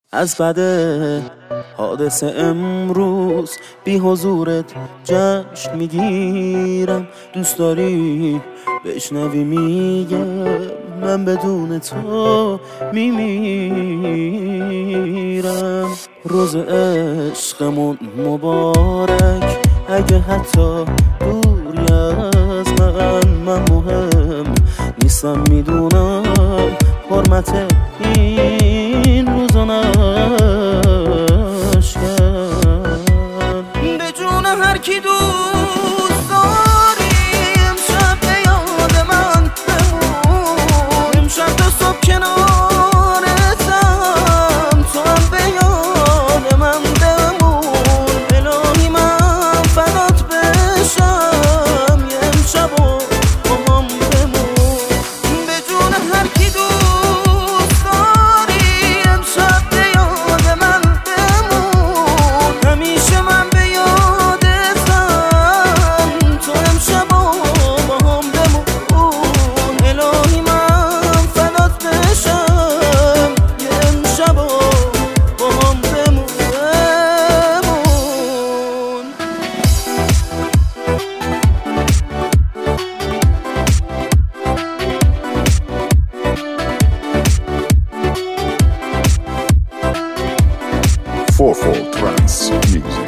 از بعد حادثه امروز بی حضورت جشن میگیرم. دوست داری بشنوی میگم من بدون تو میمیرم. روز عشقمون مبارک، اگه حتی دوری از من مهم نیستم، میدونم حرمت این روزا نشکن. به جون هر کی دوست داری امشب به یاد من بمون. امشب تا صبح کنارتم، تو هم به یاد من بمون. الهی من فدات بشم یه امشب و با هم بمون. به جون هر کی دوست داری امشب به یاد من بمون. همیشه من به یادتم، تو امشب و با هم بمون. الهی من فدات بشم یه امشب و با هم بمون. Fofo Trance Music.